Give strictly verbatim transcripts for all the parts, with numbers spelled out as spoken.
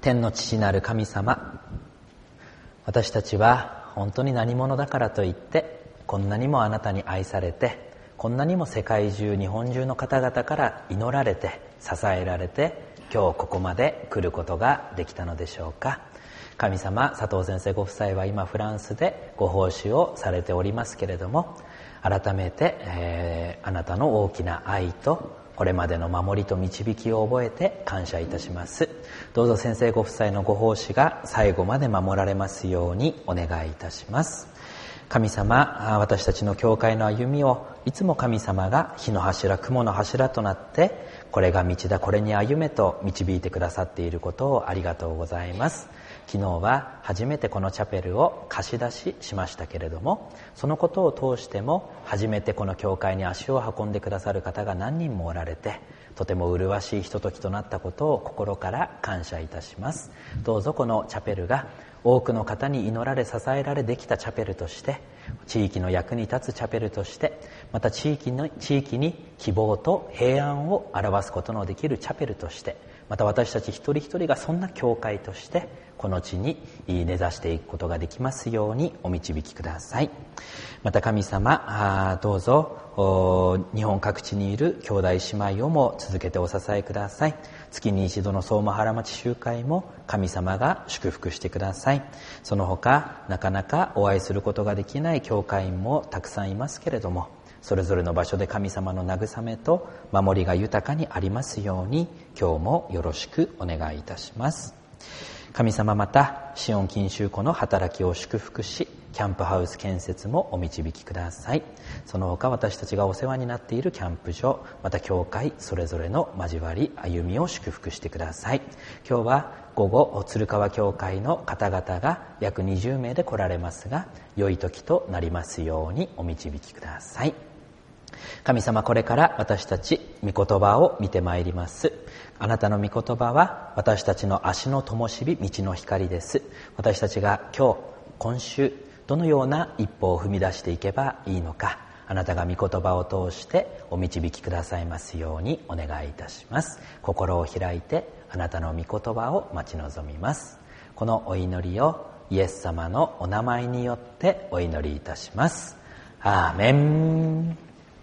天の父なる神様、私たちは本当に何者だからといってこんなにもあなたに愛されて、こんなにも世界中日本中の方々から祈られて支えられて、今日ここまで来ることができたのでしょうか。神様、佐藤先生ご夫妻は今フランスでご奉仕をされておりますけれども、改めて、えー、あなたの大きな愛とこれまでの守りと導きを覚えて感謝いたします。どうぞ先生ご夫妻のご奉仕が最後まで守られますようにお願いいたします。神様、私たちの教会の歩みをいつも神様が火の柱、雲の柱となって、これが道だ、これに歩めと導いてくださっていることをありがとうございます。昨日は初めてこのチャペルを貸し出ししましたけれども、そのことを通しても初めてこの教会に足を運んでくださる方が何人もおられて、とても麗しいひとときとなったことを心から感謝いたします。どうぞこのチャペルが多くの方に祈られ支えられできたチャペルとして、地域の役に立つチャペルとして、また地域の地域に希望と平安を表すことのできるチャペルとして、また私たち一人一人がそんな教会としてこの地に根ざしていくことができますようにお導きください。また神様、どうぞ日本各地にいる兄弟姉妹をも続けてお支えください。月に一度の相馬原町集会も神様が祝福してください。その他なかなかお会いすることができない教会員もたくさんいますけれども、それぞれの場所で神様の慰めと守りが豊かにありますように、今日もよろしくお願いいたします。神様、またシオン錦秋湖の働きを祝福し、キャンプハウス建設もお導きください。その他私たちがお世話になっているキャンプ場、また教会それぞれの交わり歩みを祝福してください。今日は午後鶴川教会の方々が約にじゅうめいで来られますが、良い時となりますようにお導きください。神様、これから私たち御言葉を見てまいります。あなたの御言葉は私たちの足の灯火、道の光です。私たちが今日今週どのような一歩を踏み出していけばいいのか、あなたが御言葉を通してお導きくださいますようにお願いいたします。心を開いてあなたの御言葉を待ち望みます。このお祈りをイエス様のお名前によってお祈りいたします。アーメン。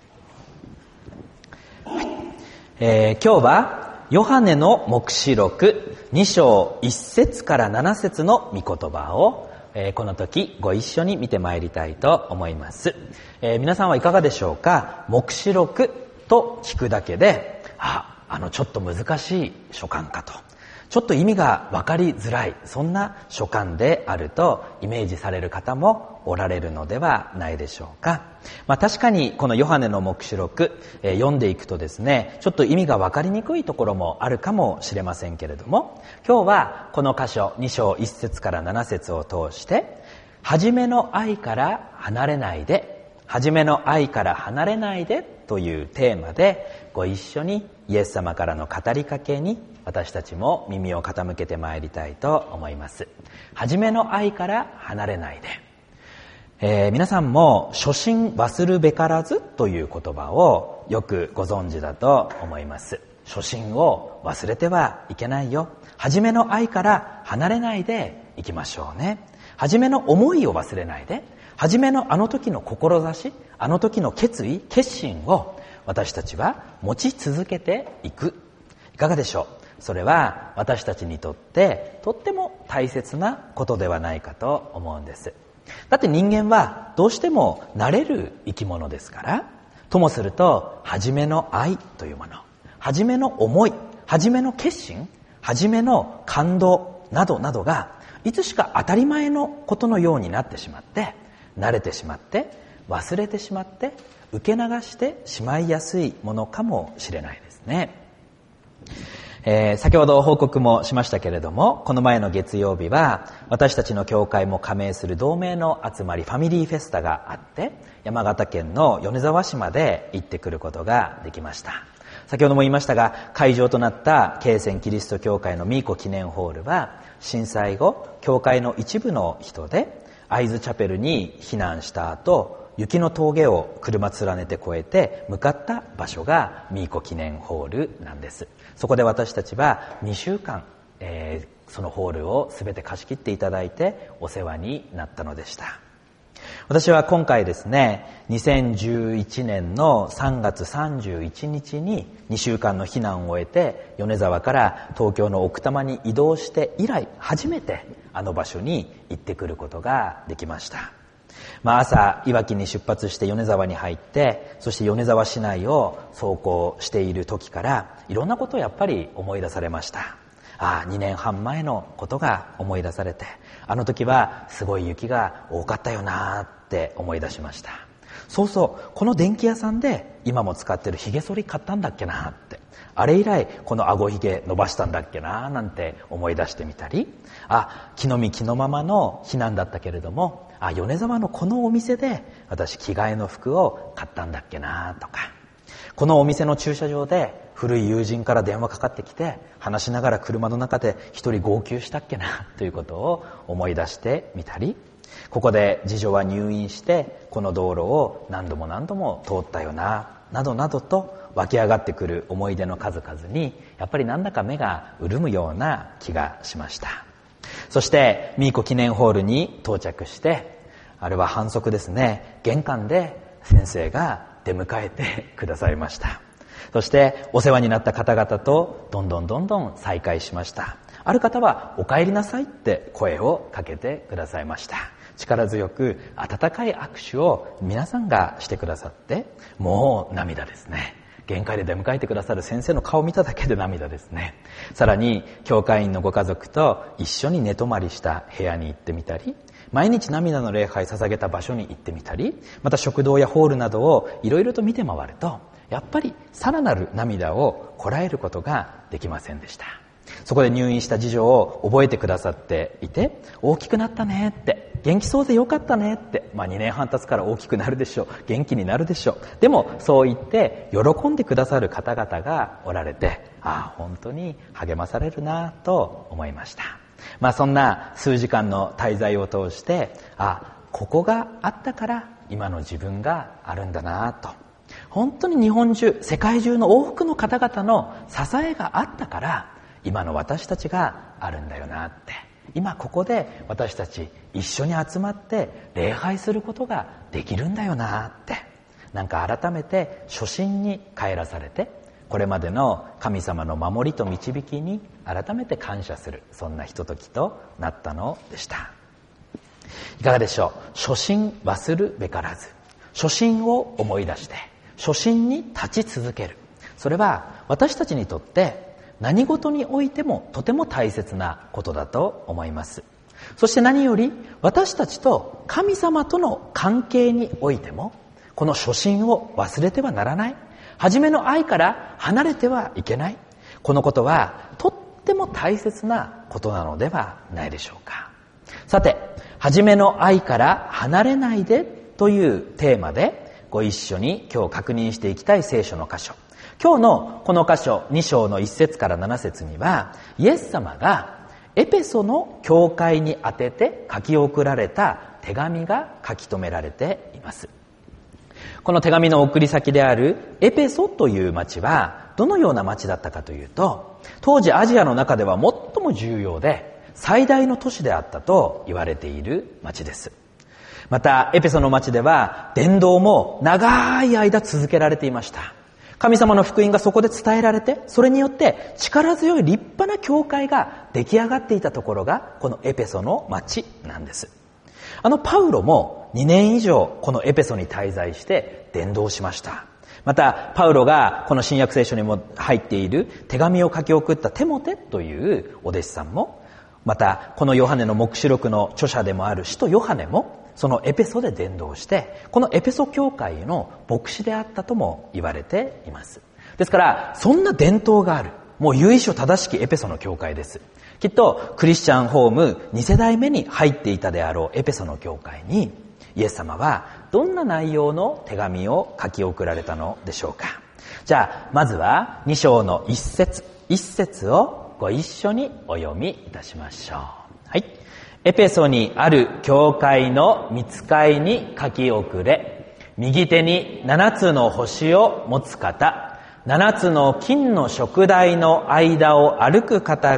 えー、今日はヨハネの黙示録に章いち節からなな節の御言葉を、えー、この時ご一緒に見てまいりたいと思います。えー、皆さんはいかがでしょうか。黙示録と聞くだけで、あ、あのちょっと難しい書簡かと、ちょっと意味が分かりづらい、そんな書簡であるとイメージされる方もおられるのではないでしょうか。まあ、確かにこのヨハネの黙示録、えー、読んでいくとですね、ちょっと意味が分かりにくいところもあるかもしれませんけれども、今日はこの箇所に章いち節からなな節を通して、初めの愛から離れないで、初めの愛から離れないでというテーマで、ご一緒にイエス様からの語りかけに私たちも耳を傾けてまいりたいと思います。初めの愛から離れないで、えー、皆さんも初心忘るべからずという言葉をよくご存知だと思います。初心を忘れてはいけないよ。初めの愛から離れないでいきましょうね。初めの思いを忘れないで、初めのあの時の志、あの時の決意、決心を私たちは持ち続けていく。いかがでしょう。それは私たちにとってとっても大切なことではないかと思うんです。だって人間はどうしても慣れる生き物ですから、ともすると初めの愛というもの、初めの思い、初めの決心、初めの感動などなどがいつしか当たり前のことのようになってしまって、慣れてしまって忘れてしまって受け流してしまいやすいものかもしれないですね。えー、先ほど報告もしましたけれども、この前の月曜日は私たちの教会も加盟する同盟の集まり、ファミリーフェスタがあって、山形県の米沢市まで行ってくることができました。先ほども言いましたが、会場となった慶泉キリスト教会のミーコ記念ホールは、震災後教会の一部の人で会津チャペルに避難した後、雪の峠を車連ねて越えて向かった場所がミーコ記念ホールなんです。そこで私たちはにしゅうかんえー、そのホールを全て貸し切っていただいてお世話になったのでした。私は今回ですね、にせんじゅういちねんのさんがつさんじゅういちにちににしゅうかんの避難を終えて米沢から東京の奥多摩に移動して以来初めてあの場所に行ってくることができました。まあ、朝いわきに出発して米沢に入って、そして米沢市内を走行している時からいろんなことをやっぱり思い出されました。ああ、にねんはんまえのことが思い出されて、あの時はすごい雪が多かったよなって思い出しました。そうそう、この電気屋さんで今も使ってる髭剃り買ったんだっけなって、あれ以来この顎ひげ伸ばしたんだっけななんて思い出してみたり、あ、気の身気のままの避難だったけれども、あ、米沢のこのお店で私着替えの服を買ったんだっけなとか、このお店の駐車場で古い友人から電話かかってきて話しながら車の中で一人号泣したっけなということを思い出してみたり、ここで次女は入院してこの道路を何度も何度も通ったよななどなどと湧き上がってくる思い出の数々にやっぱりなんだか目が潤むような気がしました。そしてミーコ記念ホールに到着して、あれは反則ですね、玄関で先生が出迎えてくださいました。そしてお世話になった方々とどんどんどんどん再会しました。ある方はお帰りなさいって声をかけてくださいました。力強く温かい握手を皆さんがしてくださって、もう涙ですね。玄関で出迎えてくださる先生の顔を見ただけで涙ですね。さらに教会員のご家族と一緒に寝泊まりした部屋に行ってみたり、毎日涙の礼拝捧げた場所に行ってみたり、また食堂やホールなどをいろいろと見て回ると、やっぱりさらなる涙をこらえることができませんでした。そこで入院した次女を覚えてくださっていて、大きくなったねって、元気そうでよかったねって、まあにねんはん経つから大きくなるでしょう、元気になるでしょう。でもそう言って喜んでくださる方々がおられて、ああ本当に励まされるなと思いました。まあそんな数時間の滞在を通して、あ、ここがあったから今の自分があるんだなと。本当に日本中、世界中の多くの方々の支えがあったから今の私たちがあるんだよなって。今ここで私たち一緒に集まって礼拝することができるんだよなって、なんか改めて初心に帰らされて、これまでの神様の守りと導きに改めて感謝する、そんなひとときとなったのでした。いかがでしょう。初心忘るべからず、初心を思い出して初心に立ち続ける、それは私たちにとって何事においてもとても大切なことだと思います。そして何より私たちと神様との関係においてもこの初心を忘れてはならない、初めの愛から離れてはいけない、このことはとっても大切なことなのではないでしょうか。さて、初めの愛から離れないでというテーマでご一緒に今日確認していきたい聖書の箇所、今日のこの箇所に章のいっ節からなな節には、イエス様がエペソの教会に宛てて書き送られた手紙が書き留められています。この手紙の送り先であるエペソという町はどのような町だったかというと、当時アジアの中では最も重要で最大の都市であったと言われている町です。またエペソの町では伝道も長い間続けられていました。神様の福音がそこで伝えられて、それによって力強い立派な教会が出来上がっていたところがこのエペソの町なんです。あのパウロもにねん以上このエペソに滞在して伝道しました。またパウロがこの新約聖書にも入っている手紙を書き送ったテモテというお弟子さんも、またこのヨハネの黙示録の著者でもある使徒ヨハネもそのエペソで伝道して、このエペソ教会の牧師であったとも言われています。ですからそんな伝統がある、もう由緒正しきエペソの教会です。きっとクリスチャンホームに世代目に入っていたであろうエペソの教会にイエス様はどんな内容の手紙を書き送られたのでしょうか。じゃあまずはに章のいっ節いっ節をご一緒にお読みいたしましょう。はい。エペソにある教会の御使いに書き送れ、右手に七つの星を持つ方、七つの金の燭台の間を歩く方が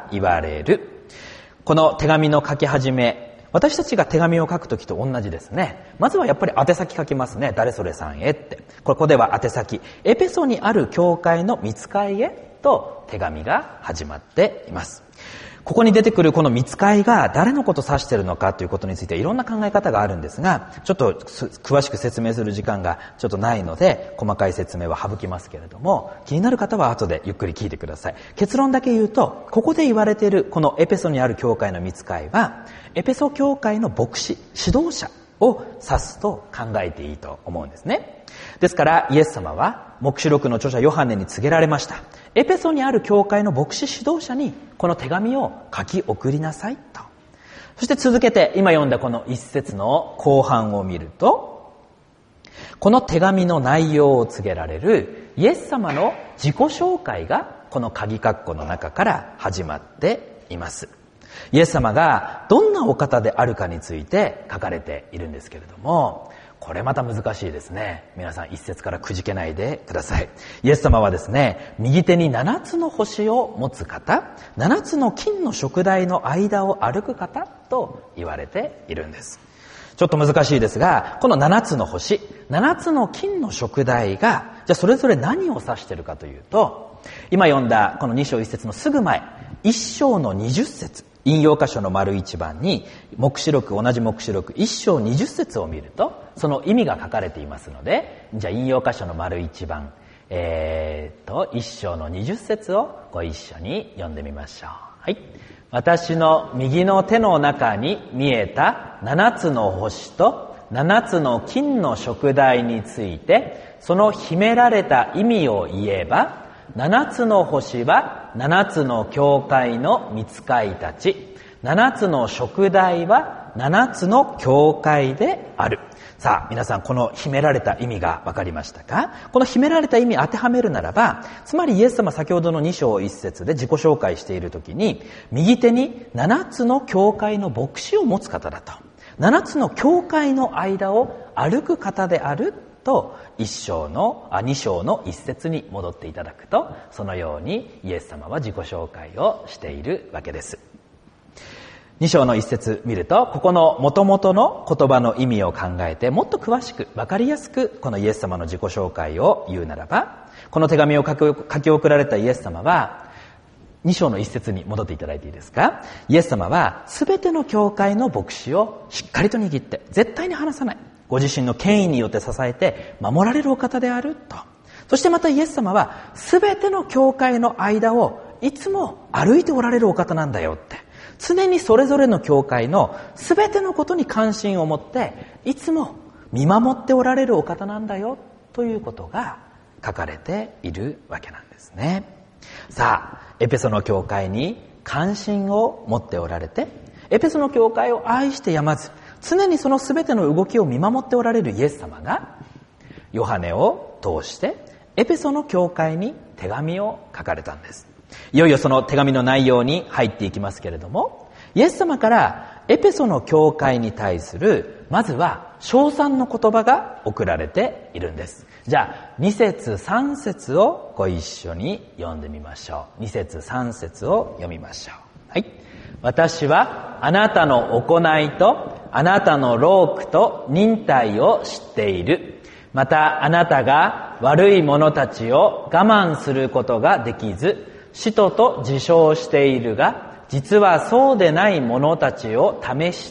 言われる。この手紙の書き始め、私たちが手紙を書くときと同じですね。まずはやっぱり宛先書きますね。誰それさんへって。ここでは宛先、エペソにある教会の御使いへと手紙が始まっています。ここに出てくるこの御使いが誰のことを指しているのかということについていろんな考え方があるんですが、ちょっと詳しく説明する時間がちょっとないので、細かい説明は省きますけれども、気になる方は後でゆっくり聞いてください。結論だけ言うと、ここで言われているこのエペソにある教会の御使いは、エペソ教会の牧師、指導者を指すと考えていいと思うんですね。ですからイエス様は黙示録の著者ヨハネに告げられました。エペソにある教会の牧師指導者にこの手紙を書き送りなさいと。そして続けて今読んだこの一節の後半を見ると、この手紙の内容を告げられるイエス様の自己紹介がこの鍵括弧の中から始まっています。イエス様がどんなお方であるかについて書かれているんですけれども、これまた難しいですね。皆さん一節からくじけないでください。イエス様はですね、右手に七つの星を持つ方、七つの金の燭台の間を歩く方と言われているんです。ちょっと難しいですが、この七つの星、七つの金の燭台が、じゃあそれぞれ何を指しているかというと、今読んだこの二章一節のすぐ前、一章の二十節、引用箇所の丸一番に黙示録、同じ黙示録一章二十節を見るとその意味が書かれていますので、じゃあ引用箇所の丸一番、えー、と一章の二十節をご一緒に読んでみましょう。はい。私の右の手の中に見えた七つの星と七つの金の燭台について、その秘められた意味を言えば、七つの星は七つの教会の御使いたち、七つの燭台は七つの教会である。さあ皆さん、この秘められた意味が分かりましたか？この秘められた意味当てはめるならば、つまりイエス様先ほどのに章一節で自己紹介しているときに、右手に七つの教会の牧師を持つ方だと、七つの教会の間を歩く方であると一章のあ二章の一節に戻っていただくと、そのようにイエス様は自己紹介をしているわけです。二章の一節見ると、ここの元々の言葉の意味を考えてもっと詳しく分かりやすくこのイエス様の自己紹介を言うならば、この手紙を書き、書き送られたイエス様は二章の一節に戻っていただいていいですか？イエス様は全ての教会の牧師をしっかりと握って絶対に離さない、ご自身の権威によって支えて守られるお方であると。そしてまたイエス様は全ての教会の間をいつも歩いておられるお方なんだよって、常にそれぞれの教会の全てのことに関心を持っていつも見守っておられるお方なんだよということが書かれているわけなんですね。さあエペソの教会に関心を持っておられて、エペソの教会を愛してやまず常にその全ての動きを見守っておられるイエス様が、ヨハネを通してエペソの教会に手紙を書かれたんです。いよいよその手紙の内容に入っていきますけれども、イエス様からエペソの教会に対するまずは称賛の言葉が送られているんです。じゃあに節さん節をご一緒に読んでみましょう。に節さん節を読みましょう。はい。私はあなたの行いとあなたの労苦と忍耐を知っている。またあなたが悪い者たちを我慢することができず、使徒と自称しているが、実はそうでない者たちを試して、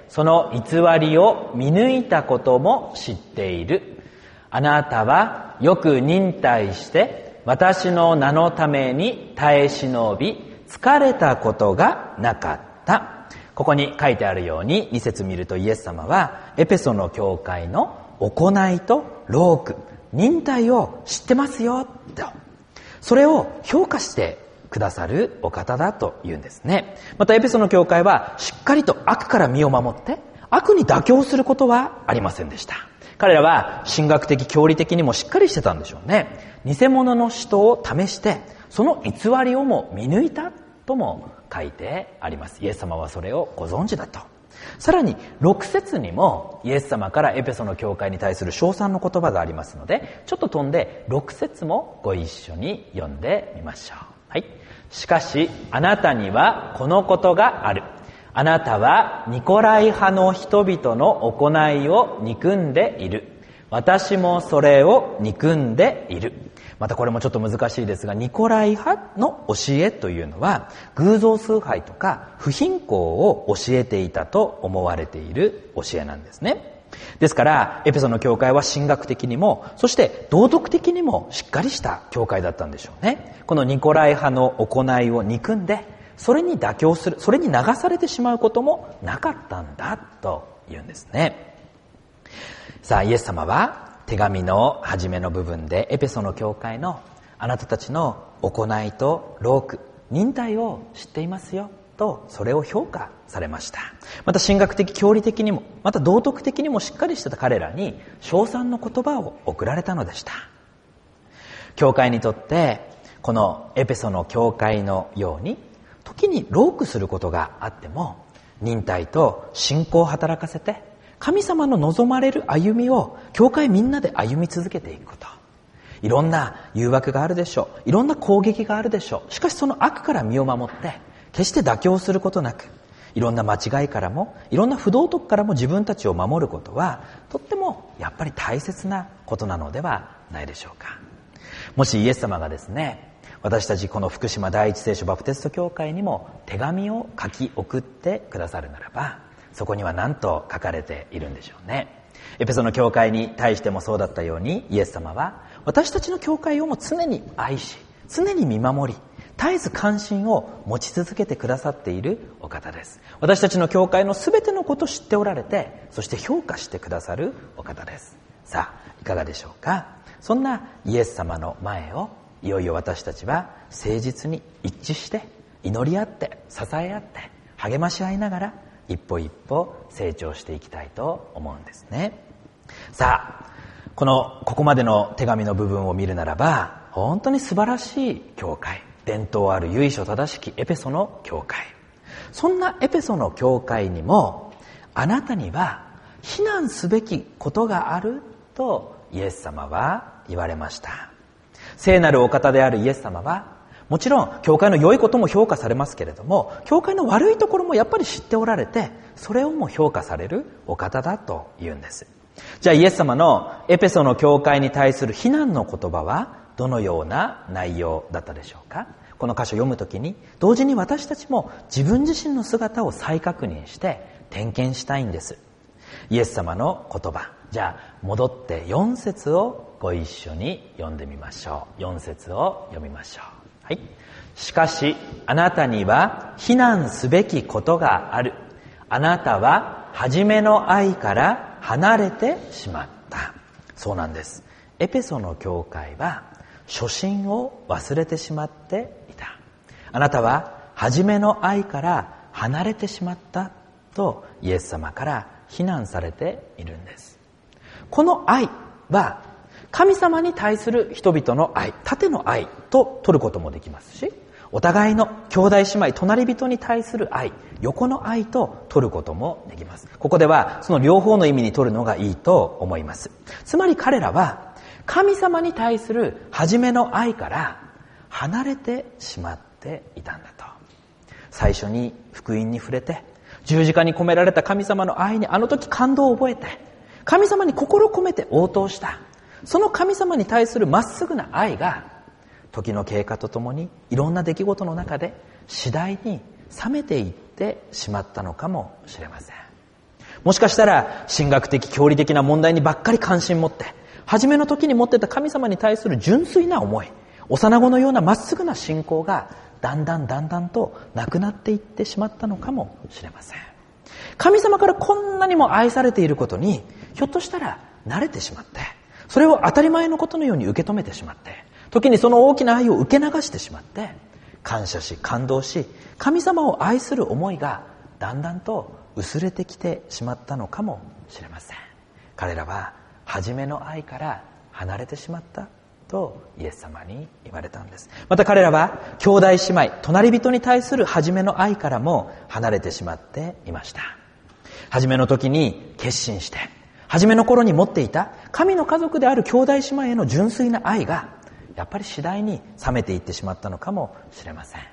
その偽りを見抜いたことも知っている。あなたはよく忍耐して、私の名のために耐え忍び、疲れたことがなかった。ここに書いてあるように、に節見るとイエス様はエペソの教会の行いと労苦、忍耐を知ってますよと、それを評価してくださるお方だというんですね。またエペソの教会はしっかりと悪から身を守って悪に妥協することはありませんでした。彼らは神学的教理的にもしっかりしてたんでしょうね。偽物の使徒を試してその偽りをも見抜いたとも書いてあります。イエス様はそれをご存知だと。さらにろく節にもイエス様からエペソの教会に対する称賛の言葉がありますので、ちょっと飛んでろく節もご一緒に読んでみましょう。はい。 しかしあなたにはこのことがある。あなたはニコライ派の人々の行いを憎んでいる。私もそれを憎んでいる。またこれもちょっと難しいですが、ニコライ派の教えというのは偶像崇拝とか不貧困を教えていたと思われている教えなんですね。ですからエペソの教会は神学的にも、そして道徳的にもしっかりした教会だったんでしょうね。このニコライ派の行いを憎んで、それに妥協する、それに流されてしまうこともなかったんだと言うんですね。さあ、イエス様は手紙の初めの部分でエペソの教会のあなたたちの行いと労苦、忍耐を知っていますよと、それを評価されました。また神学的、教理的にも、また道徳的にもしっかりしてた彼らに称賛の言葉を贈られたのでした。教会にとってこのエペソの教会のように時に労苦することがあっても、忍耐と信仰を働かせて神様の望まれる歩みを教会みんなで歩み続けていくこと。いろんな誘惑があるでしょう。いろんな攻撃があるでしょう。しかしその悪から身を守って決して妥協することなく、いろんな間違いからもいろんな不道徳からも自分たちを守ることはとってもやっぱり大切なことなのではないでしょうか。もしイエス様がですね、私たちこの福島第一聖書バプテスト教会にも手紙を書き送ってくださるならば、そこには何と書かれているんでしょうね。エペソの教会に対してもそうだったように、イエス様は私たちの教会をも常に愛し、常に見守り、絶えず関心を持ち続けてくださっているお方です。私たちの教会のすべてのことを知っておられて、そして評価してくださるお方です。さあ、いかがでしょうか。そんなイエス様の前をいよいよ私たちは誠実に一致して祈り合って支え合って励まし合いながら一歩一歩成長していきたいと思うんですね。さあ、このここまでの手紙の部分を見るならば、本当に素晴らしい教会、伝統ある由緒正しきエペソの教会。そんなエペソの教会にも、あなたには非難すべきことがあるとイエス様は言われました。聖なるお方であるイエス様は、もちろん教会の良いことも評価されますけれども、教会の悪いところもやっぱり知っておられて、それをも評価されるお方だと言うんです。じゃあイエス様のエペソの教会に対する非難の言葉はどのような内容だったでしょうか。この箇所読むときに、同時に私たちも自分自身の姿を再確認して点検したいんです。イエス様の言葉、じゃあ戻ってよん節をご一緒に読んでみましょう。よん節を読みましょう。はい。しかしあなたには非難すべきことがある。あなたは初めの愛から離れてしまった。そうなんです。エペソの教会は初心を忘れてしまっていた。あなたは初めの愛から離れてしまったとイエス様から非難されているんです。この愛は神様に対する人々の愛、縦の愛と取ることもできますし、お互いの兄弟姉妹、隣人に対する愛、横の愛と取ることもできます。ここではその両方の意味に取るのがいいと思います。つまり彼らは神様に対する初めの愛から離れてしまっていたんだと。最初に福音に触れて、十字架に込められた神様の愛にあの時感動を覚えて、神様に心を込めて応答した。その神様に対するまっすぐな愛が時の経過とともにいろんな出来事の中で次第に冷めていってしまったのかもしれません。もしかしたら神学的教理的な問題にばっかり関心持って、初めの時に持ってた神様に対する純粋な思い、幼子のようなまっすぐな信仰がだんだんだんだんとなくなっていってしまったのかもしれません。神様からこんなにも愛されていることにひょっとしたら慣れてしまって、それを当たり前のことのように受け止めてしまって、時にその大きな愛を受け流してしまって、感謝し感動し神様を愛する思いがだんだんと薄れてきてしまったのかもしれません。彼らは初めの愛から離れてしまったとイエス様に言われたんです。また彼らは兄弟姉妹、隣人に対する初めの愛からも離れてしまっていました。初めの時に決心して、初めの頃に持っていた神の家族である兄弟姉妹への純粋な愛がやっぱり次第に冷めていってしまったのかもしれません。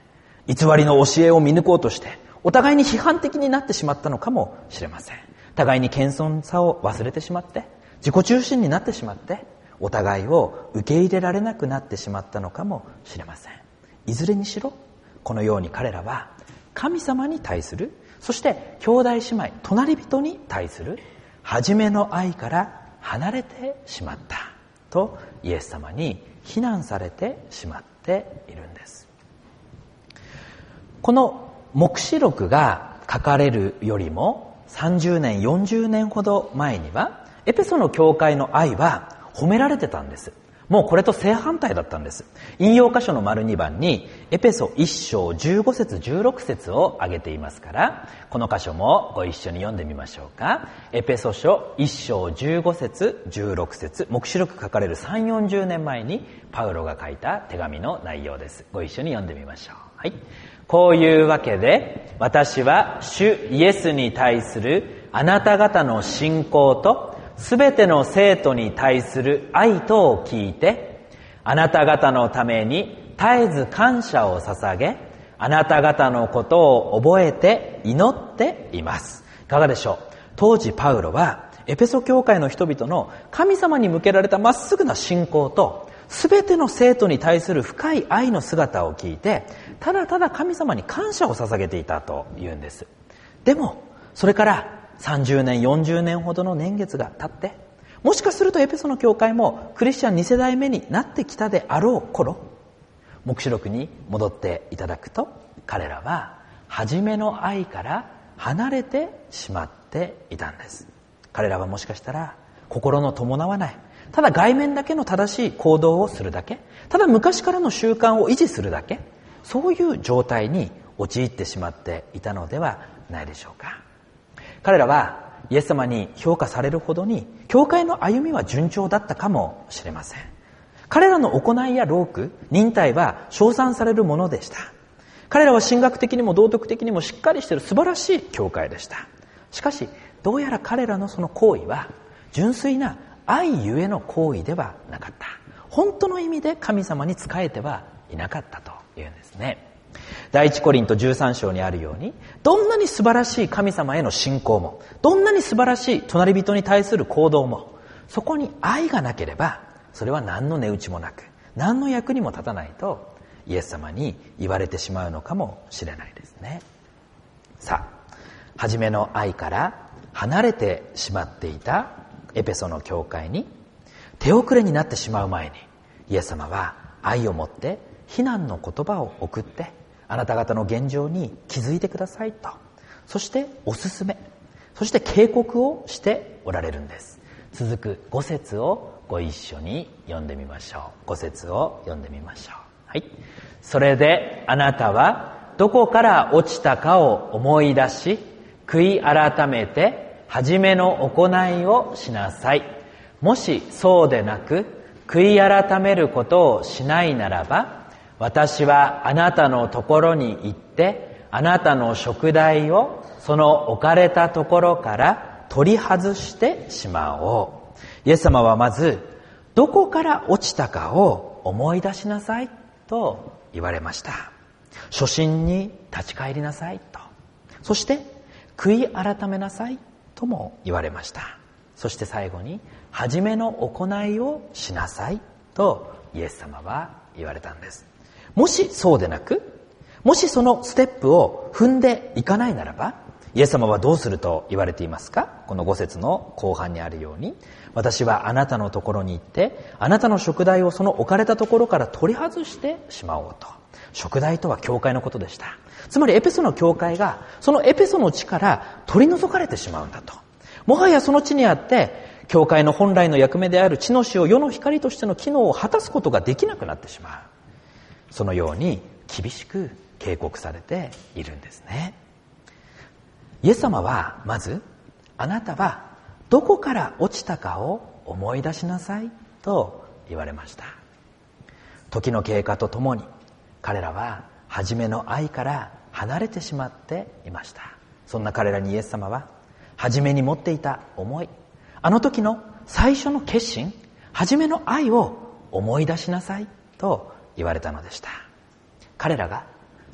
偽りの教えを見抜こうとしてお互いに批判的になってしまったのかもしれません。互いに謙遜さを忘れてしまって自己中心になってしまってお互いを受け入れられなくなってしまったのかもしれません。いずれにしろこのように彼らは神様に対する、そして兄弟姉妹隣人に対する初めの愛から離れてしまったとイエス様に非難されてしまっているんです。この黙示録が書かれるよりもさんじゅうねんよんじゅうねんほど前にはエペソの教会の愛は褒められてたんです。もうこれと正反対だったんです。引用箇所の丸にばんにエペソいっ章じゅうご節じゅうろく節を挙げていますから、この箇所もご一緒に読んでみましょうか。エペソ書いっ章じゅうご節じゅうろく節、黙示録書かれるさんじゅうよんじゅうねんまえにパウロが書いた手紙の内容です。ご一緒に読んでみましょう。はい。こういうわけで私は主イエスに対するあなた方の信仰とすべての生徒に対する愛とを聞いて、あなた方のために絶えず感謝を捧げ、あなた方のことを覚えて祈っています。いかがでしょう。当時パウロはエペソ教会の人々の神様に向けられたまっすぐな信仰とすべての生徒に対する深い愛の姿を聞いて、ただただ神様に感謝を捧げていたというんです。でもそれからさんじゅうねんよんじゅうねんほどの年月が経って、もしかするとエペソの教会もクリスチャンに世代目になってきたであろう頃、黙示録に戻っていただくと、彼らは初めの愛から離れてしまっていたんです。彼らはもしかしたら心の伴わない、ただ外面だけの正しい行動をするだけ、ただ昔からの習慣を維持するだけ、そういう状態に陥ってしまっていたのではないでしょうか。彼らはイエス様に評価されるほどに教会の歩みは順調だったかもしれません。彼らの行いや労苦、忍耐は称賛されるものでした。彼らは神学的にも道徳的にもしっかりしている素晴らしい教会でした。しかしどうやら彼らのその行為は純粋な愛ゆえの行為ではなかった。本当の意味で神様に仕えてはいなかったというんですね。第一コリントじゅうさん章にあるように、どんなに素晴らしい神様への信仰も、どんなに素晴らしい隣人に対する行動も、そこに愛がなければそれは何の値打ちもなく、何の役にも立たないとイエス様に言われてしまうのかもしれないですね。さあ、初めの愛から離れてしまっていたエペソの教会に手遅れになってしまう前に、イエス様は愛を持って非難の言葉を送って、あなた方の現状に気づいてくださいと、そしておすすめ、そして警告をしておられるんです。続くご節をご一緒に読んでみましょう。ご節を読んでみましょう。はい。それであなたはどこから落ちたかを思い出し、悔い改めて初めの行いをしなさい。もしそうでなく悔い改めることをしないならば、私はあなたのところに行ってあなたの食材をその置かれたところから取り外してしまおう。イエス様はまずどこから落ちたかを思い出しなさいと言われました。初心に立ち返りなさいと、そして悔い改めなさいとも言われました。そして最後に初めの行いをしなさいとイエス様は言われたんです。もしそうでなく、もしそのステップを踏んでいかないならば、イエス様はどうすると言われていますか。このご節の後半にあるように、私はあなたのところに行ってあなたの食材をその置かれたところから取り外してしまおうと。食材とは教会のことでした。つまりエペソの教会がそのエペソの地から取り除かれてしまうんだと。もはやその地にあって教会の本来の役目である地の塩、世の光としての機能を果たすことができなくなってしまう。そのように厳しく警告されているんですね。イエス様はまず、あなたはどこから落ちたかを思い出しなさいと言われました。時の経過とともに彼らは初めの愛から離れてしまっていました。そんな彼らにイエス様は初めに持っていた思い、あの時の最初の決心、初めの愛を思い出しなさいと言われたのでした。彼らが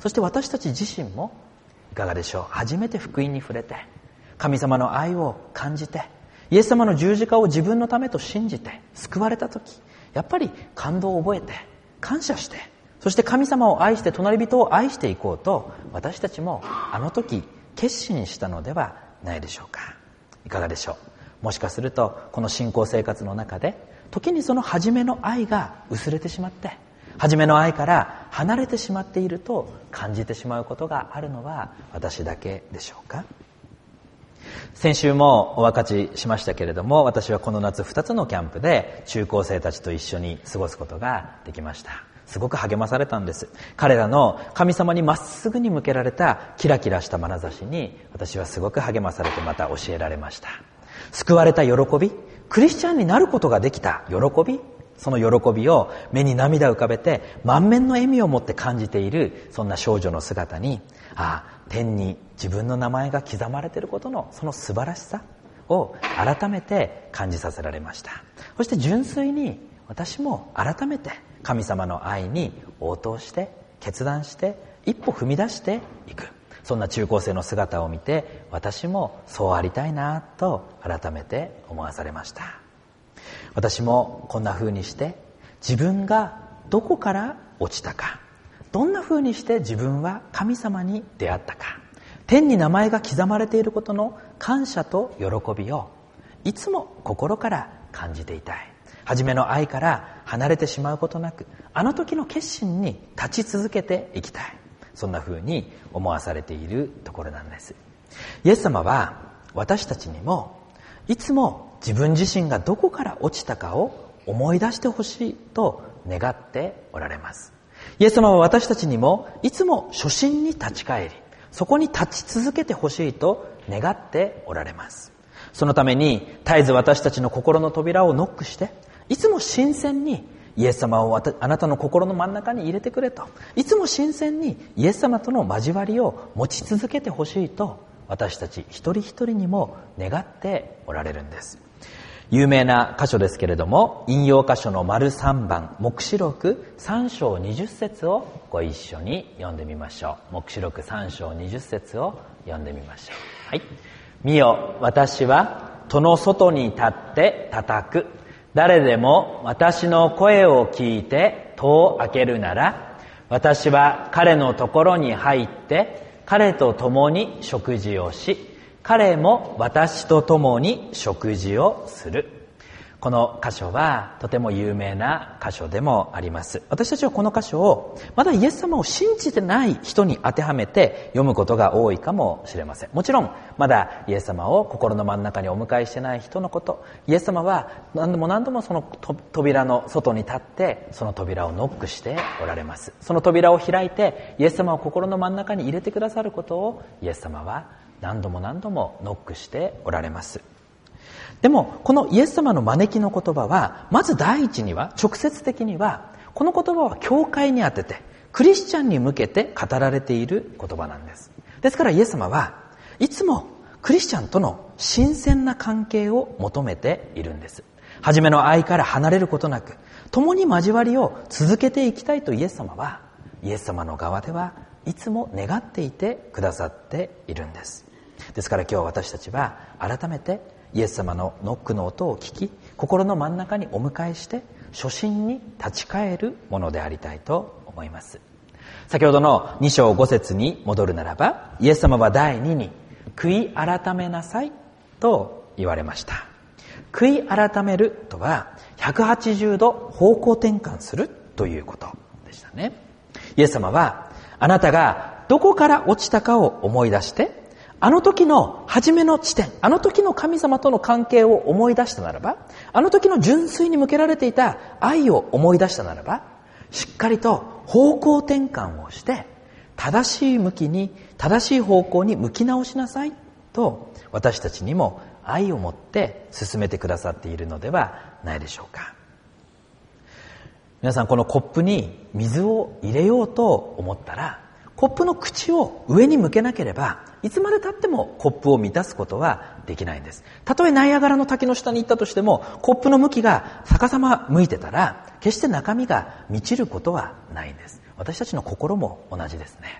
そして私たち自身もいかがでしょう。初めて福音に触れて、神様の愛を感じて、イエス様の十字架を自分のためと信じて救われた時、やっぱり感動を覚えて感謝して、そして神様を愛して隣人を愛していこうと、私たちもあの時決心したのではないでしょうか。いかがでしょう。もしかするとこの信仰生活の中で時にその初めの愛が薄れてしまって、初めの愛から離れてしまっていると感じてしまうことがあるのは私だけでしょうか。先週もお分かちしましたけれども、私はこの夏ふたつのキャンプで中高生たちと一緒に過ごすことができました。すごく励まされたんです。彼らの神様にまっすぐに向けられたキラキラした眼差しに私はすごく励まされて、また教えられました。救われた喜び、クリスチャンになることができた喜び、その喜びを目に涙を浮かべて満面の笑みを持って感じている、そんな少女の姿に、ああ、天に自分の名前が刻まれていることのその素晴らしさを改めて感じさせられました。そして純粋に私も改めて神様の愛に応答して決断して一歩踏み出していく、そんな中高生の姿を見て、私もそうありたいなと改めて思わされました。私もこんな風にして自分がどこから落ちたか、どんな風にして自分は神様に出会ったか、天に名前が刻まれていることの感謝と喜びをいつも心から感じていたい。初めの愛から離れてしまうことなく、あの時の決心に立ち続けていきたい、そんな風に思わされているところなんです。イエス様は私たちにもいつも自分自身がどこから落ちたかを思い出してほしいと願っておられます。イエス様は私たちにもいつも初心に立ち返り、そこに立ち続けてほしいと願っておられます。そのために絶えず私たちの心の扉をノックして、いつも新鮮にイエス様をあなたの心の真ん中に入れてくれと、いつも新鮮にイエス様との交わりを持ち続けてほしいと、私たち一人一人にも願っておられるんです。有名な箇所ですけれども、引用箇所の丸さんばん、黙示録さん章にじゅっ節をご一緒に読んでみましょう。黙示録さん章にじゅっ節を読んでみましょう。はい。見よ、私は戸の外に立って叩く。誰でも私の声を聞いて戸を開けるなら、私は彼のところに入って彼と共に食事をし、彼も私と共に食事をする。この箇所はとても有名な箇所でもあります。私たちはこの箇所をまだイエス様を信じてない人に当てはめて読むことが多いかもしれません。もちろんまだイエス様を心の真ん中にお迎えしてない人のこと、イエス様は何度も何度もその扉の外に立ってその扉をノックしておられます。その扉を開いてイエス様を心の真ん中に入れてくださることをイエス様は何度も何度もノックしておられます。でもこのイエス様の招きの言葉は、まず第一には直接的にはこの言葉は教会に当ててクリスチャンに向けて語られている言葉なんです。ですからイエス様はいつもクリスチャンとの新鮮な関係を求めているんです。初めの愛から離れることなく共に交わりを続けていきたいとイエス様は、イエス様の側ではいつも願っていてくださっているんです。ですから今日私たちは改めてイエス様のノックの音を聞き、心の真ん中にお迎えして初心に立ち返るものでありたいと思います。先ほどのに章ご節に戻るならば、イエス様は第二に悔い改めなさいと言われました。悔い改めるとはひゃくはちじゅうど方向転換するということでしたね。イエス様はあなたがどこから落ちたかを思い出して、あの時の初めの地点、あの時の神様との関係を思い出したならば、あの時の純粋に向けられていた愛を思い出したならば、しっかりと方向転換をして正しい向きに、正しい方向に向き直しなさいと、私たちにも愛を持って進めてくださっているのではないでしょうか。皆さん、このコップに水を入れようと思ったら、コップの口を上に向けなければいつまで経ってもコップを満たすことはできないんです。たとえナイアガラの滝の下に行ったとしても、コップの向きが逆さま向いてたら決して中身が満ちることはないんです。私たちの心も同じですね。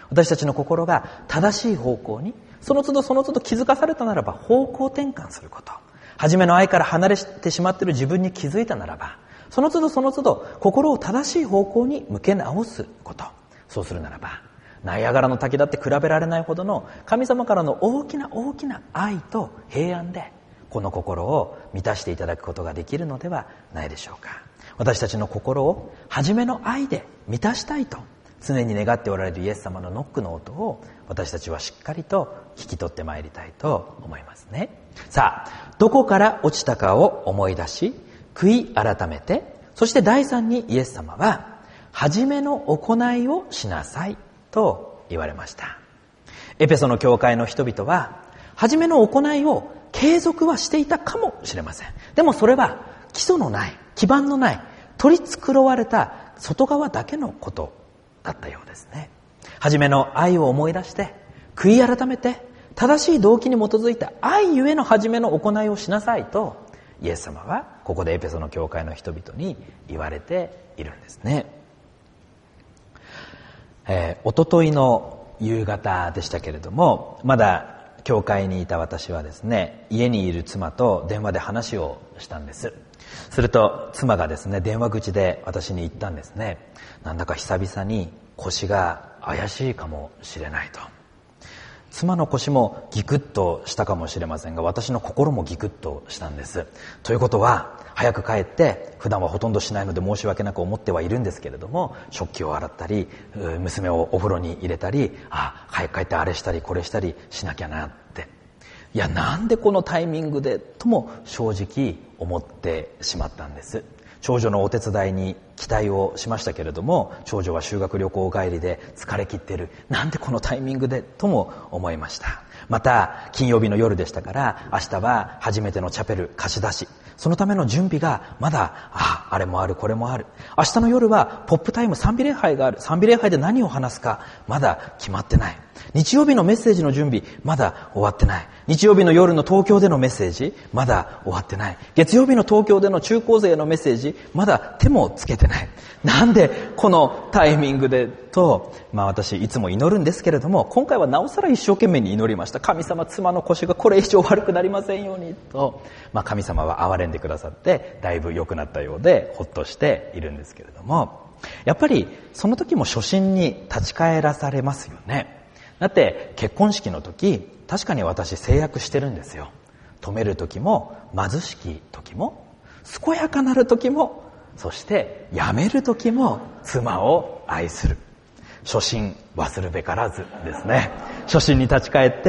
私たちの心が正しい方向に、その都度その都度気づかされたならば方向転換すること。初めの愛から離れてしまっている自分に気づいたならば、その都度その都度心を正しい方向に向け直すこと。そうするならば、ナイアガラの滝だって比べられないほどの神様からの大きな大きな愛と平安で、この心を満たしていただくことができるのではないでしょうか。私たちの心を初めの愛で満たしたいと常に願っておられるイエス様のノックの音を私たちはしっかりと聞き取ってまいりたいと思いますね。さあ、どこから落ちたかを思い出し、悔い改めて、そして第三にイエス様は初めの行いをしなさいと言われました。エペソの教会の人々は初めの行いを継続はしていたかもしれません。でもそれは基礎のない、基盤のない、取り繕われた外側だけのことだったようですね。初めの愛を思い出して、悔い改めて、正しい動機に基づいた愛ゆえの初めの行いをしなさいと、イエス様はここでエペソの教会の人々に言われているんですね。えー、おとといの夕方でしたけれども、まだ教会にいた私はですね、家にいる妻と電話で話をしたんです。すると妻がですね、電話口で私に言ったんですね。なんだか久々に腰が怪しいかもしれないと。妻の腰もギクッとしたかもしれませんが、私の心もギクッとしたんです。ということは、早く帰って、普段はほとんどしないので申し訳なく思ってはいるんですけれども、食器を洗ったり、娘をお風呂に入れたり、あ、早く帰ってあれしたりこれしたりしなきゃなって。いや、なんでこのタイミングでとも正直思ってしまったんです。長女のお手伝いに期待をしましたけれども、長女は修学旅行帰りで疲れ切っている。なんでこのタイミングでとも思いました。また金曜日の夜でしたから、明日は初めてのチャペル貸し出し、そのための準備がまだ、あ、あれもあるこれもある。明日の夜はポップタイム賛美礼拝がある。賛美礼拝で何を話すかまだ決まってない。日曜日のメッセージの準備まだ終わってない。日曜日の夜の東京でのメッセージまだ終わってない。月曜日の東京での中高生へのメッセージまだ手もつけてない。なんでこのタイミングでと、まあ私いつも祈るんですけれども、今回はなおさら一生懸命に祈りました。神様、妻の腰がこれ以上悪くなりませんようにと、まあ神様は憐れんでくださってだいぶ良くなったようでほっとしているんですけれども、やっぱりその時も初心に立ち返らされますよね。だって結婚式の時、確かに私制約してるんですよ。止める時も、貧しき時も、健やかなる時も、そして辞める時も妻を愛する。初心忘るべからずですね。初心に立ち返って、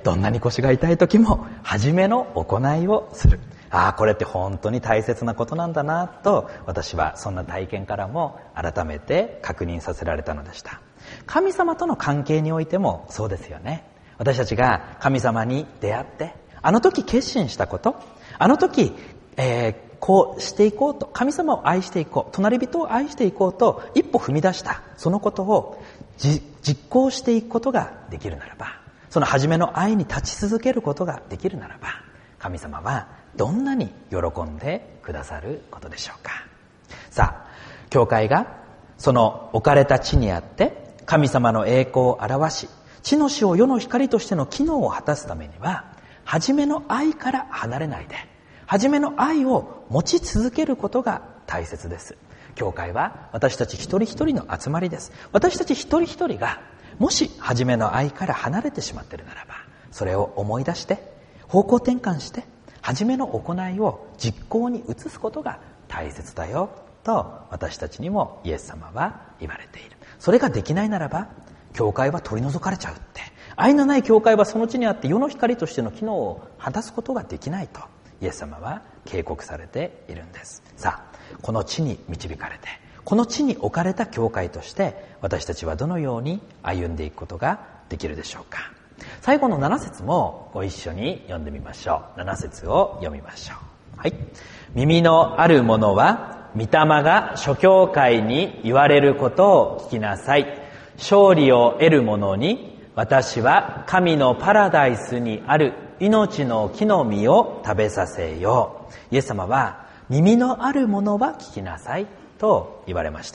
どんなに腰が痛い時も初めの行いをする。ああ、これって本当に大切なことなんだなと、私はそんな体験からも改めて確認させられたのでした。神様との関係においてもそうですよね。私たちが神様に出会って、あの時決心したこと、あの時、えー、こうしていこうと、神様を愛していこう、隣人を愛していこうと一歩踏み出した、そのことを実行していくことができるならば、その初めの愛に立ち続けることができるならば、神様はどんなに喜んでくださることでしょうか。さあ、教会がその置かれた地にあって神様の栄光を表し、地の死を世の光としての機能を果たすためには、初めの愛から離れないで、初めの愛を持ち続けることが大切です。教会は私たち一人一人の集まりです。私たち一人一人がもし初めの愛から離れてしまっているならば、それを思い出して方向転換して、初めの行いを実行に移すことが大切だよと、私たちにもイエス様は言われている。それができないならば、教会は取り除かれちゃうって、愛のない教会はその地にあって世の光としての機能を果たすことができないと、イエス様は警告されているんです。さあ、この地に導かれて、この地に置かれた教会として私たちはどのように歩んでいくことができるでしょうか。最後のなな節もご一緒に読んでみましょう。なな節を読みましょう。はい。耳のある者は御霊が諸教会に言われることを聞きなさい。勝利を得る者に、私は神のパラダイスにある命の木の実を食べさせよう。イエス様は耳のある者は聞きなさいと言われました。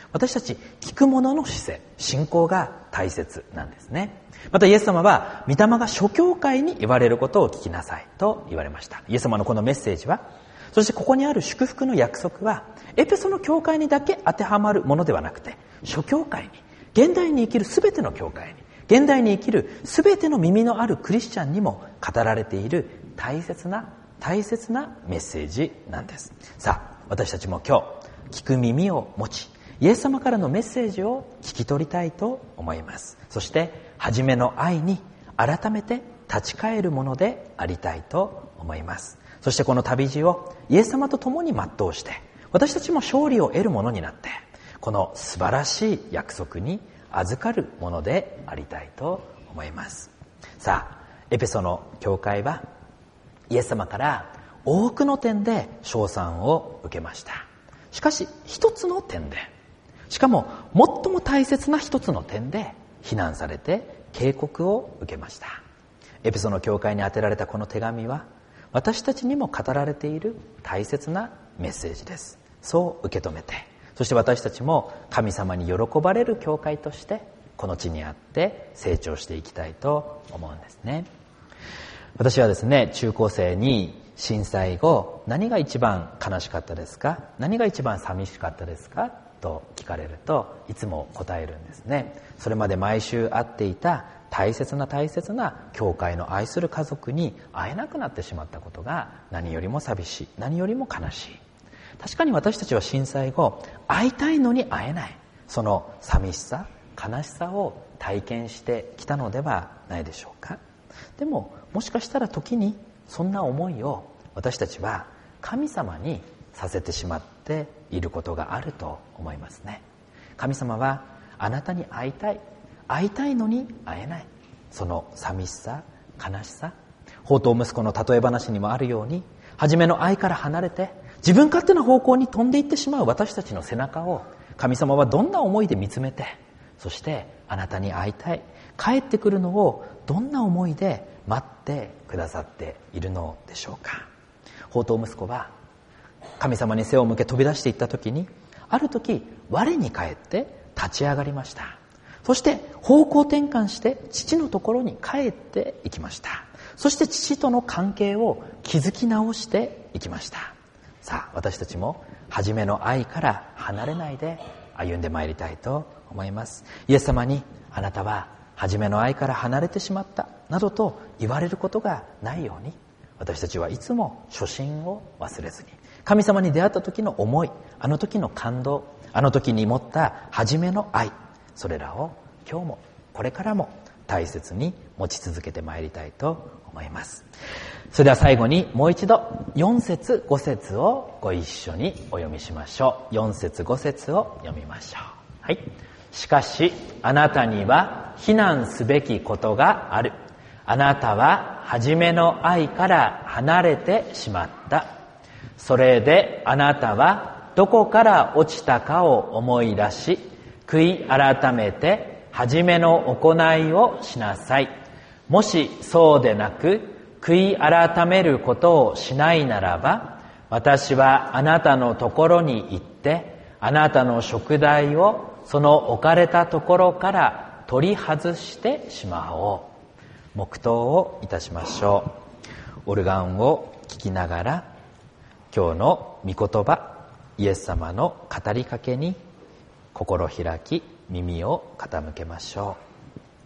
私たち聞く者の姿勢、信仰が大切なんですね。またイエス様は御霊が諸教会に言われることを聞きなさいと言われました。イエス様のこのメッセージは、そしてここにある祝福の約束はエペソの教会にだけ当てはまるものではなくて、諸教会に、現代に生きるすべての教会に、現代に生きるすべての耳のあるクリスチャンにも語られている大切な大切なメッセージなんです。さあ、私たちも今日聞く耳を持ち、イエス様からのメッセージを聞き取りたいと思います。そして初めの愛に改めて立ち返るものでありたいと思います。そしてこの旅路をイエス様と共に全うして、私たちも勝利を得るものになって、この素晴らしい約束に預かるものでありたいと思います。さあ、エペソの教会はイエス様から多くの点で称賛を受けました。しかし一つの点で、しかも最も大切な一つの点で非難されて警告を受けました。エペソの教会に宛てられたこの手紙は、私たちにも語られている大切なメッセージです。そう受け止めて、そして私たちも神様に喜ばれる教会としてこの地にあって成長していきたいと思うんですね。私はですね、中高生に震災後何が一番悲しかったですか、何が一番寂しかったですかと聞かれると、いつも答えるんですね。それまで毎週会っていた大切な大切な教会の愛する家族に会えなくなってしまったことが何よりも寂しい、何よりも悲しい。確かに私たちは震災後会いたいのに会えない、その寂しさ、悲しさを体験してきたのではないでしょうか。でももしかしたら時にそんな思いを私たちは神様にさせてしまっていることがあると思いますね。神様はあなたに会いたい、会いたいのに会えない、その寂しさ、悲しさ、放蕩息子の例え話にもあるように、初めの愛から離れて自分勝手な方向に飛んでいってしまう私たちの背中を神様はどんな思いで見つめて、そしてあなたに会いたい、帰ってくるのをどんな思いで待ってくださっているのでしょうか。放蕩息子は神様に背を向け飛び出していった時に、ある時我に返って立ち上がりました。そして方向転換して父のところに帰っていきました。そして父との関係を築き直していきました。さあ、私たちも初めの愛から離れないで歩んでまいりたいと思います。イエス様にあなたは初めの愛から離れてしまったなどと言われることがないように、私たちはいつも初心を忘れずに、神様に出会った時の思い、あの時の感動、あの時に持った初めの愛、それらを今日もこれからも大切に持ち続けてまいりたいと思います。それでは最後にもう一度よん節ご節をご一緒にお読みしましょう。よん節ご節を読みましょう。はい。しかしあなたには非難すべきことがある。あなたは初めの愛から離れてしまった。それであなたはどこから落ちたかを思い出し、悔い改めて初めの行いをしなさい。もしそうでなく悔い改めることをしないならば、私はあなたのところに行ってあなたの食材をその置かれたところから取り外してしまおう。黙祷をいたしましょう。オルガンを聴きながら、今日の御言葉、イエス様の語りかけに心開き、耳を傾けましょう。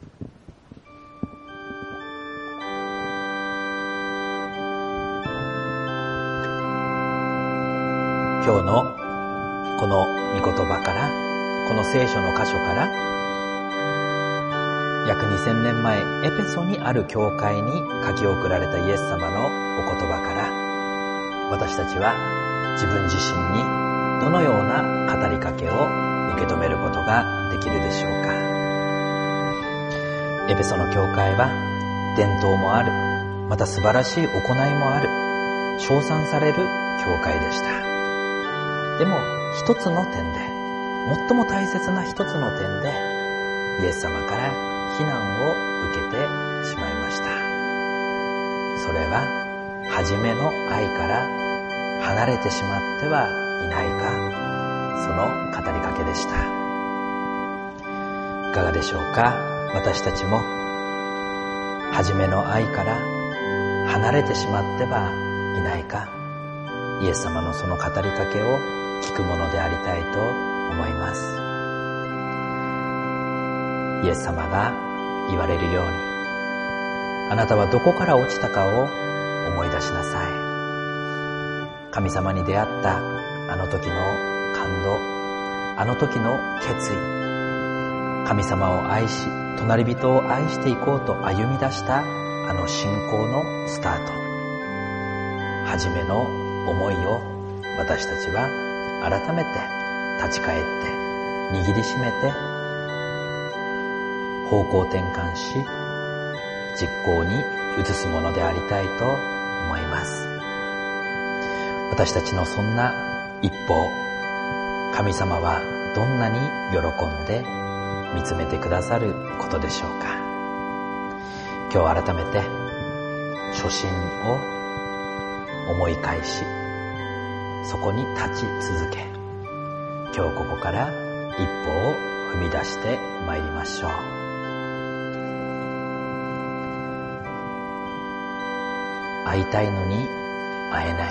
今日のこの御言葉から、この聖書の箇所から、約にせんねんまえエペソにある教会に書き送られたイエス様のお言葉から、私たちは自分自身にどのような語りかけを受け止めることができるでしょうか。エペソの教会は伝統もある、また素晴らしい行いもある、称賛される教会でした。でも一つの点で、最も大切な一つの点で、イエス様から非難を受けてしまいました。それは初めの愛から離れてしまってはいないか、 その語りかけでした。いかがでしょうか。私たちも初めの愛から離れてしまってはいないか。イエス様のその語りかけを聞くものでありたいと思います。イエス様が言われるように、あなたはどこから落ちたかを思い出しなさい。神様に出会ったあの時の感動、あの時の決意、神様を愛し隣人を愛していこうと歩み出したあの信仰のスタート、初めの思いを私たちは改めて立ち返って握りしめて方向転換し実行に移すものでありたいと思います。私たちのそんな一歩を神様はどんなに喜んで見つめてくださることでしょうか。今日改めて初心を思い返し、そこに立ち続け、今日ここから一歩を踏み出してまいりましょう。会いたいのに会えない、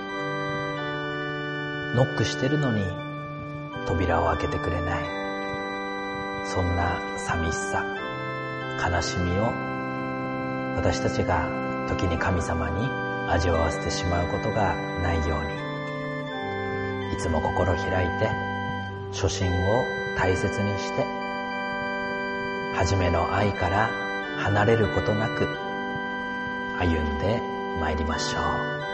ノックしてるのに扉を開けてくれない、そんな寂しさ、悲しみを私たちが時に神様に味わわせてしまうことがないように、いつも心開いて初心を大切にして、初めの愛から離れることなく歩んでまいりましょう。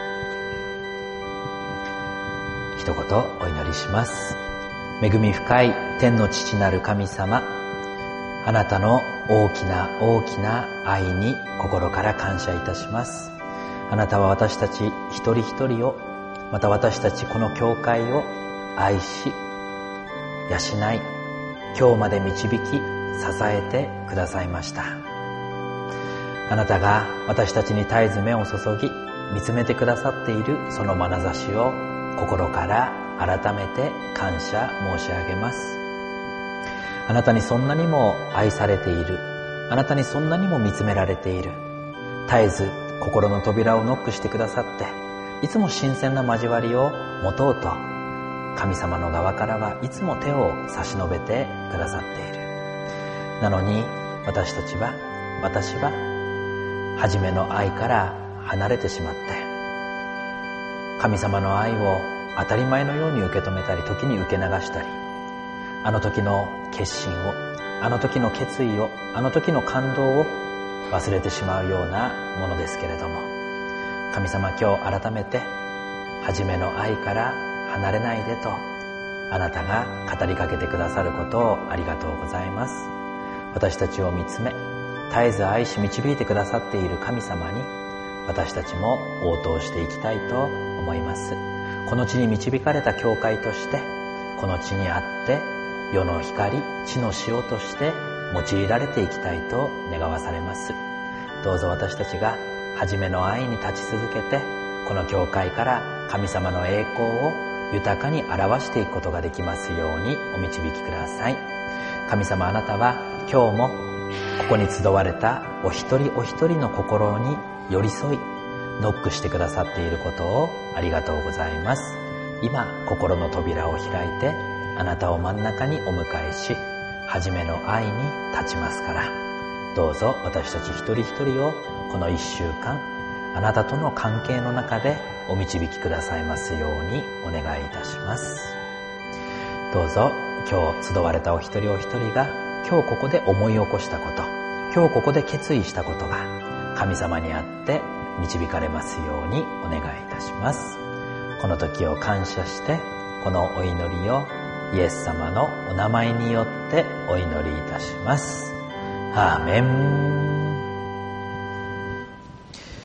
一言お祈りします。恵み深い天の父なる神様、あなたの大きな大きな愛に心から感謝いたします。あなたは私たち一人一人を、また私たちこの教会を愛し養い、今日まで導き支えてくださいました。あなたが私たちに絶えず目を注ぎ見つめてくださっているその眼差しを心から改めて感謝申し上げます。あなたにそんなにも愛されている、あなたにそんなにも見つめられている、絶えず心の扉をノックしてくださって、いつも新鮮な交わりを持とうと神様の側からはいつも手を差し伸べてくださっている。なのに私たちは私は初めの愛から離れてしまって、神様の愛を当たり前のように受け止めたり、時に受け流したり、あの時の決心を、あの時の決意を、あの時の感動を忘れてしまうようなものですけれども、神様、今日改めて初めの愛から離れないでとあなたが語りかけてくださることをありがとうございます。私たちを見つめ絶えず愛し導いてくださっている神様に私たちも応答していきたいと思います。この地に導かれた教会として、この地にあって世の光、地の塩として用いられていきたいと願わされます。どうぞ私たちが初めの愛に立ち続けて、この教会から神様の栄光を豊かに表していくことができますようにお導きください。神様、あなたは今日もここに集われたお一人お一人の心に寄り添いノックしてくださっていることをありがとうございます。今心の扉を開いてあなたを真ん中にお迎えし、初めの愛に立ちますから、どうぞ私たち一人一人をこの一週間あなたとの関係の中でお導きくださいますようにお願いいたします。どうぞ今日集われたお一人お一人が今日ここで思い起こしたこと、今日ここで決意したことが神様にあって導かれますようにお願いいたします。この時を感謝してこのお祈りをイエス様のお名前によってお祈りいたします。アーメン。